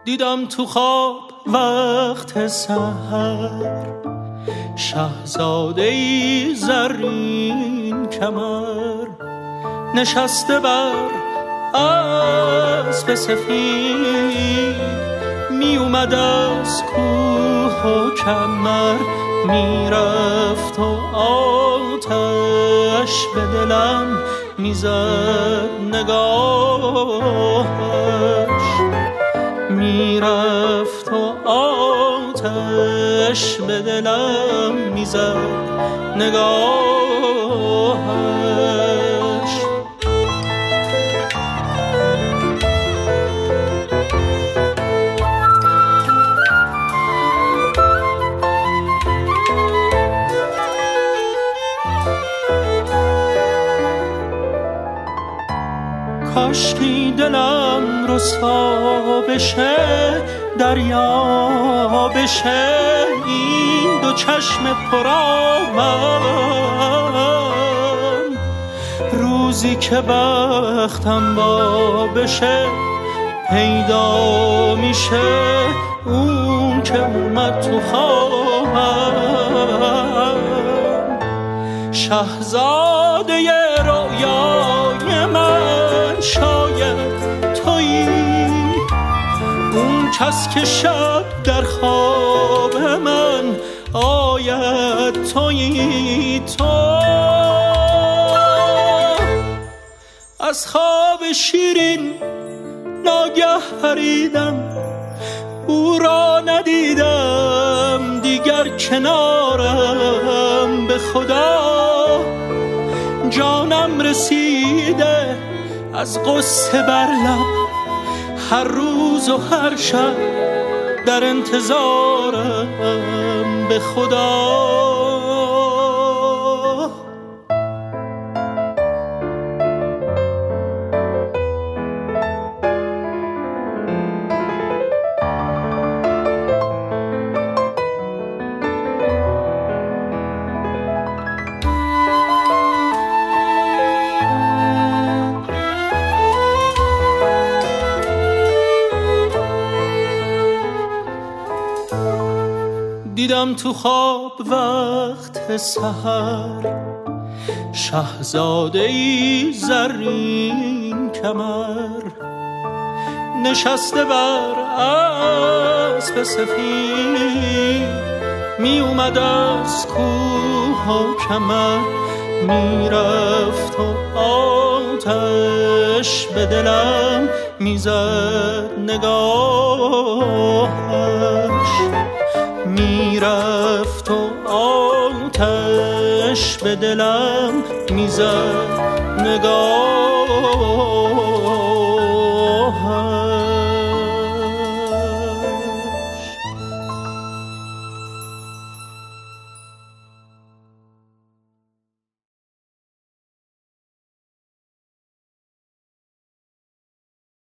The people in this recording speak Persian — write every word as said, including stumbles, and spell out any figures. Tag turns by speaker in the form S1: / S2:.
S1: دیدم تو خواب وقت سحر شاهزاده‌ای زرین کمر، نشسته بر اسب سفید، می اومد از کوه و کمر، می رفت و آتش به دلم میزد نگاهش، می رفت و آتش به دلم میزد نگاهش. کاشکی دلم رسوا بشه، دریا بشه، این دو چشم پرآبم، روزی که بختم با بشه پیدا میشه اون که اومد تو خوابم. شاهزاده رویای من شاید تویی، اون کس که شب در خواب من آید تویی. تو از خواب شیرین ناگه پریدم، او را ندیدم دیگر کنارم، به خدا جانم رسیده از غصه بر لب، هر روز و هر شب در انتظارم، به خدا. دیدم تو خواب وقت سحر شاهزاده‌ای زرین کمر، نشسته بر اسب سفید، می اومد از کوه و کمر، می رفت و آتش به دلم میزد نگاهش، می رفت و آتش به دلم میزد نگاهش.